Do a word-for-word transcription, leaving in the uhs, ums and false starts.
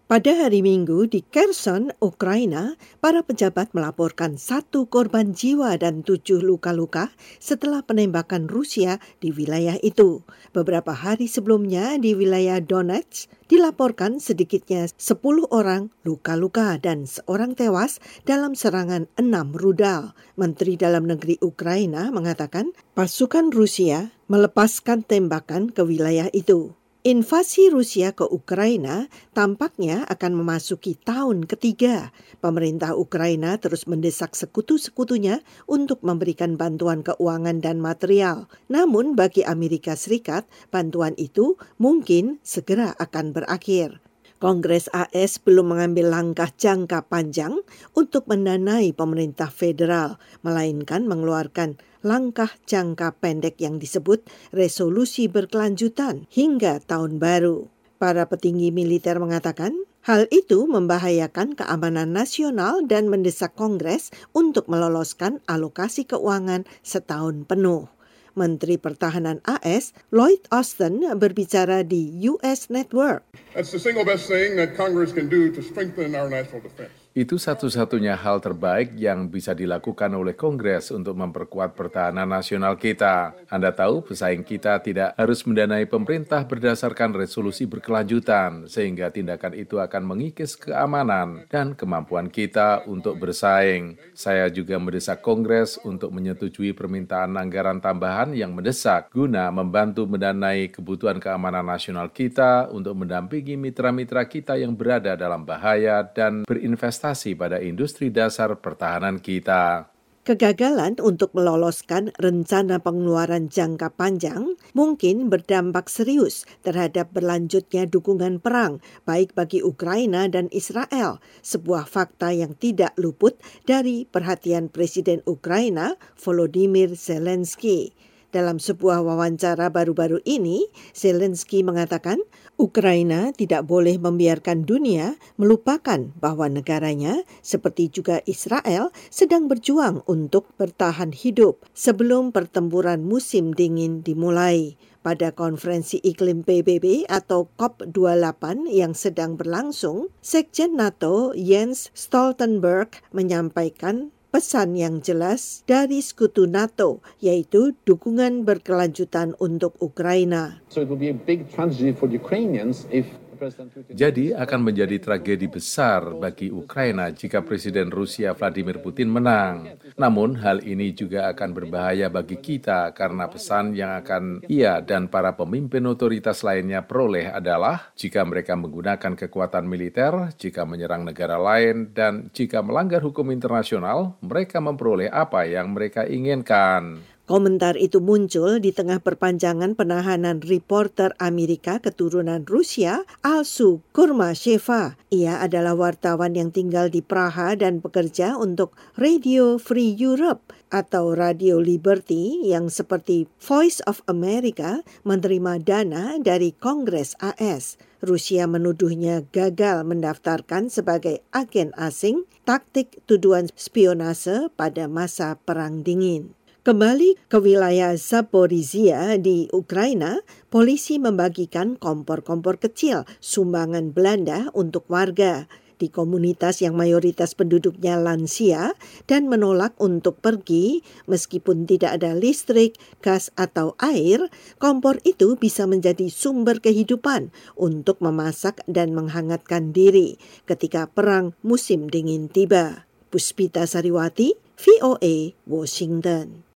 Pada hari Minggu di Kherson, Ukraina, para pejabat melaporkan satu korban jiwa dan tujuh luka-luka setelah penembakan Rusia di wilayah itu. Beberapa hari sebelumnya di wilayah Donetsk, dilaporkan sedikitnya sepuluh orang luka-luka dan seorang tewas dalam serangan enam rudal. Menteri Dalam Negeri Ukraina mengatakan pasukan Rusia melepaskan tembakan ke wilayah itu. Invasi Rusia ke Ukraina tampaknya akan memasuki tahun ketiga. Pemerintah Ukraina terus mendesak sekutu-sekutunya untuk memberikan bantuan keuangan dan material. Namun bagi Amerika Serikat, bantuan itu mungkin segera akan berakhir. Kongres A S belum mengambil langkah jangka panjang untuk mendanai pemerintah federal, melainkan mengeluarkan langkah jangka pendek yang disebut resolusi berkelanjutan hingga tahun baru. Para petinggi militer mengatakan hal itu membahayakan keamanan nasional dan mendesak Kongres untuk meloloskan alokasi keuangan setahun penuh. Menteri Pertahanan A S, Lloyd Austin, berbicara di U S Network. That's the single best thing that Congress can do to strengthen our national defense. Itu satu-satunya hal terbaik yang bisa dilakukan oleh Kongres untuk memperkuat pertahanan nasional kita. Anda tahu, pesaing kita tidak harus mendanai pemerintah berdasarkan resolusi berkelanjutan, sehingga tindakan itu akan mengikis keamanan dan kemampuan kita untuk bersaing. Saya juga mendesak Kongres untuk menyetujui permintaan anggaran tambahan yang mendesak guna membantu mendanai kebutuhan keamanan nasional kita untuk mendampingi mitra-mitra kita yang berada dalam bahaya dan berinvestasi pada industri dasar pertahanan kita. Kegagalan untuk meloloskan rencana pengeluaran jangka panjang mungkin berdampak serius terhadap berlanjutnya dukungan perang, baik bagi Ukraina dan Israel, sebuah fakta yang tidak luput dari perhatian Presiden Ukraina Volodymyr Zelensky. Dalam sebuah wawancara baru-baru ini, Zelensky mengatakan Ukraina tidak boleh membiarkan dunia melupakan bahwa negaranya, seperti juga Israel, sedang berjuang untuk bertahan hidup sebelum pertempuran musim dingin dimulai. Pada konferensi iklim P B B atau COP dua puluh delapan yang sedang berlangsung, Sekjen NATO Jens Stoltenberg menyampaikan pesan yang jelas dari sekutu NATO, yaitu dukungan berkelanjutan untuk Ukraina. So it will be a big tragedy for the Ukrainians if Jadi akan menjadi tragedi besar bagi Ukraina jika Presiden Rusia Vladimir Putin menang. Namun hal ini juga akan berbahaya bagi kita karena pesan yang akan ia dan para pemimpin otoritas lainnya peroleh adalah jika mereka menggunakan kekuatan militer, jika menyerang negara lain, dan jika melanggar hukum internasional, mereka memperoleh apa yang mereka inginkan. Komentar itu muncul di tengah perpanjangan penahanan reporter Amerika keturunan Rusia, Alsu Kurmasheva. Ia adalah wartawan yang tinggal di Praha dan bekerja untuk Radio Free Europe atau Radio Liberty yang seperti Voice of America menerima dana dari Kongres A S. Rusia menuduhnya gagal mendaftarkan sebagai agen asing taktik tuduhan spionase pada masa Perang Dingin. Kembali ke wilayah Zaporizhia di Ukraina, polisi membagikan kompor-kompor kecil sumbangan Belanda untuk warga di komunitas yang mayoritas penduduknya lansia dan menolak untuk pergi meskipun tidak ada listrik, gas atau air. Kompor itu bisa menjadi sumber kehidupan untuk memasak dan menghangatkan diri ketika perang musim dingin tiba. Puspita Sariwati, V O A, Washington.